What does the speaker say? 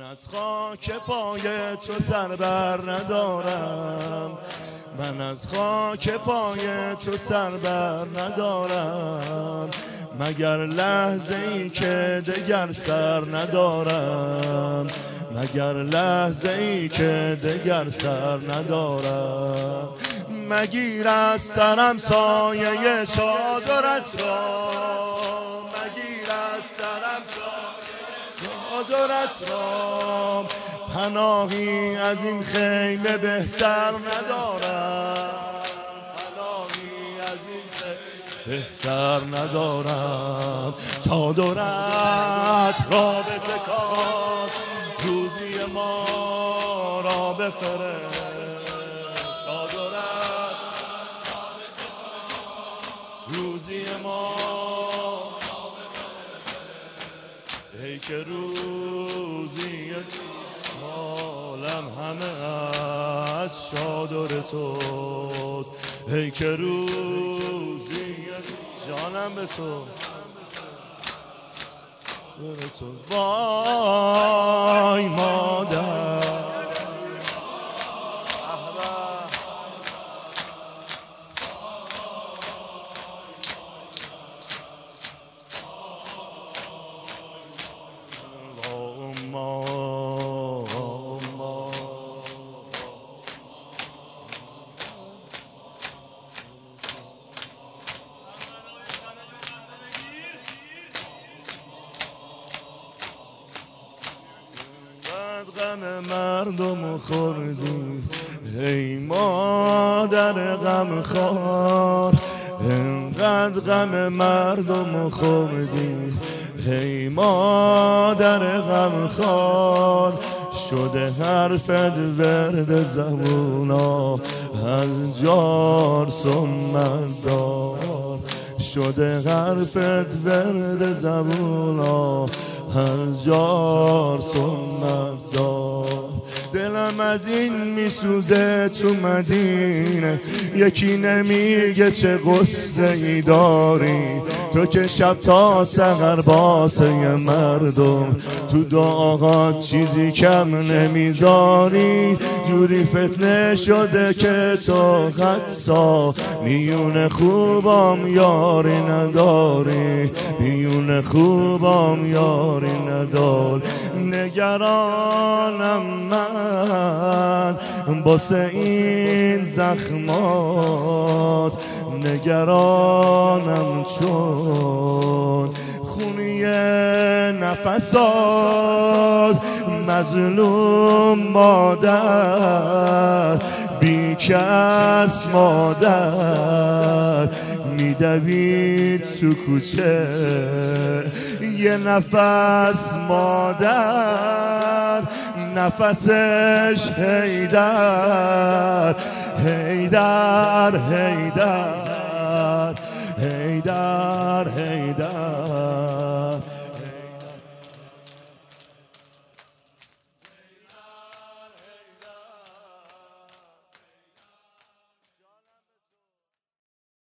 از خاک پای تو سر بر ندارم، من از خاک پای تو سر بر ندارم، مگر لحظه ای که دگر سر ندارم، مگر لحظه ای که دگر سر ندارم. مگیر از سرم سایه چادرت را، مگیر از سرم چادرت را، پناهی از این خیمه بهتر ندارم، پناهی از این خیمه بهتر ندارم. چادرت را بتکان، روزی ما را بفرست، چادرت روزی ما، ای که روزی عالم همه از چادر توست، ای که روزی جانم به تو وای مادر. غم مردم خوردی ای مادر غم خوار، اینقدر غم مردم خوردی ای مادر غم خوار، شده حرفت ورد زبونا از جار سمت دار، شده حرفت ورد زبونا هنجار سنت دار. دلم از این میسوزه تو مدینه، یکی نمیگه چه غصه ای داری، تو که شب تا سحر باسه مردم تو دعاها چیزی کم نمیذاری، جوری فتنه شده که تو حدسا میون خوبام یاری نداری، میون خوبام یاری نداری. نگرانم من باسه این زخمات، نگرانم چون خونی نفسات، مظلوم مادر بیکس مادر میدوید تو کوچه یه نفس مادر، نفسش حیدر حیدر حیدر حیدر حیدر.